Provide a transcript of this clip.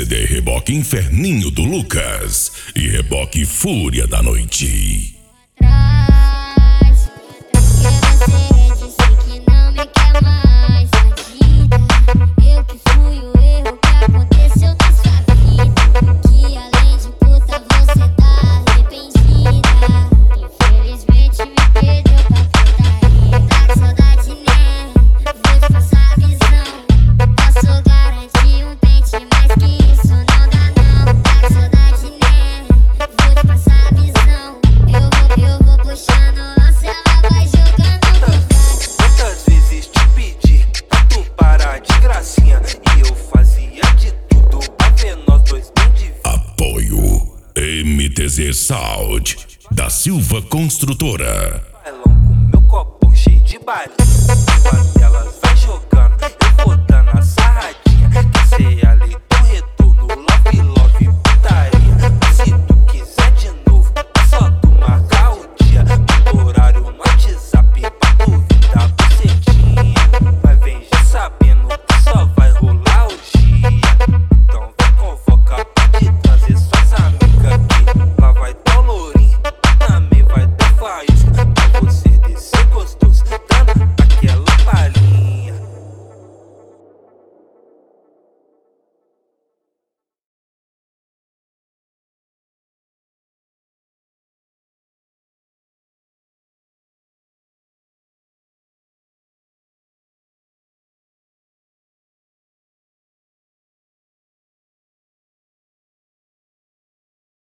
CD Reboque Inferninho do Lucas e Reboque Fúria da Noite. E eu fazia de tudo pra ver nós dois bem de vida. Apoio MTZ Sound da Silva Construtora. Bailão com meu copão cheio de baile. Enquanto elas vai jogando, eu vou dando a sarradinha. Que cê é